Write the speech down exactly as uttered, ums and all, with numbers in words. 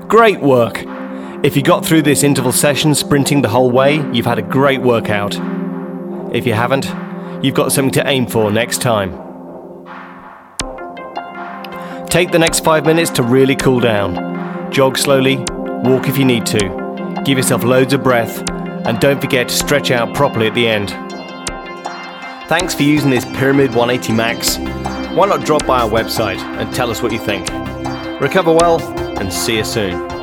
Great work! If you got through this interval session sprinting the whole way, you've had a great workout. If you haven't, you've got something to aim for next time. Take the next five minutes to really cool down. Jog slowly, walk if you need to. Give yourself loads of breath, and don't forget to stretch out properly at the end. Thanks for using this Pyramid one eighty Max. Why not drop by our website and tell us what you think? Recover well, and see you soon.